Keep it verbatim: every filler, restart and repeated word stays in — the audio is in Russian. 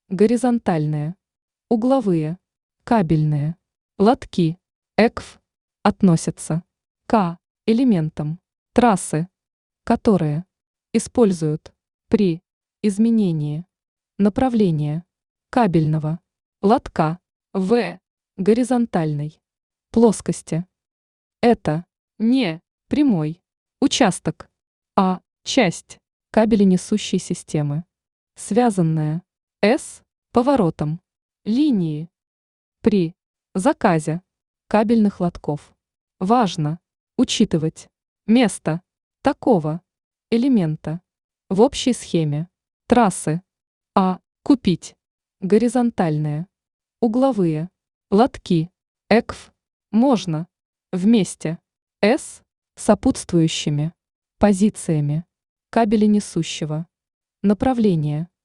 горизонтальные, угловые, кабельные, лотки, ЭКФ, относятся к элементам трассы, которые используют при изменении направления кабельного лотка в горизонтальной плоскости. Это не прямой участок, а часть кабеленесущей системы, связанная с поворотом линии. При заказе кабельных лотков важно учитывать место такого элемента в общей схеме трассы, а купить горизонтальные угловые лотки ЭКФ можно вместе с сопутствующими позициями кабеленесущего направления.